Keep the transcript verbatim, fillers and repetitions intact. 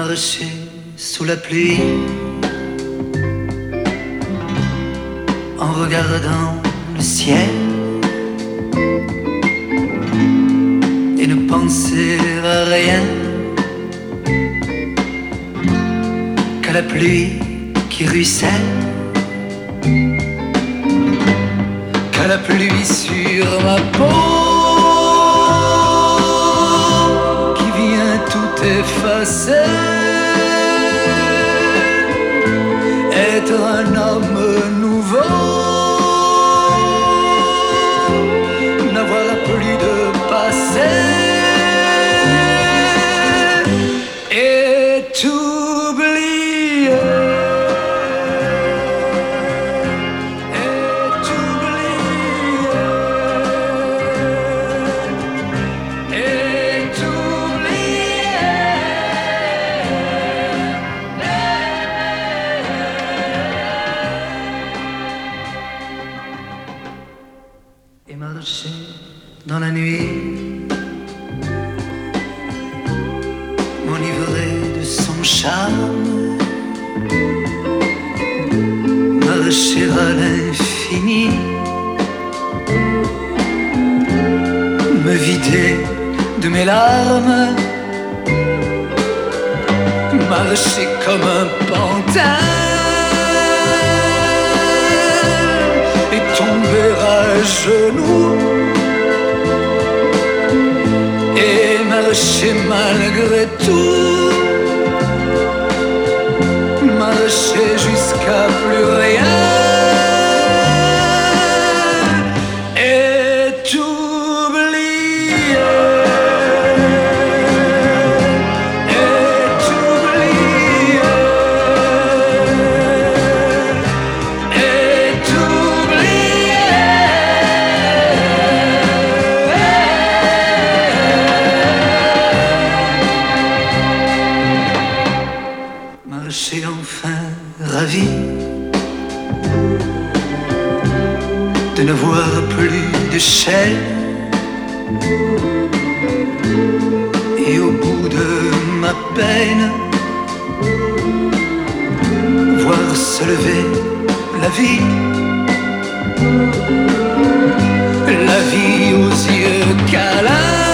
marcher sous la pluie en regardant le ciel et ne penser à rien qu'à la pluie qui ruisselle, qu'à la pluie sur ma peau qui vient tout effacer. Être un homme nouveau, n'avoir plus de passé et t'oublier. Et marcher dans la nuit, m'enivrer de son charme, marcher à l'infini, me vider de mes larmes, marcher comme un pantin et tomber à genoux et marcher malgré tout, marcher jusqu'à plus rien et t'oublier. Marcher enfin ravi de ne voir plus d'échelle et au bout de ma peine voir se lever la vie, la vie aux yeux câlins.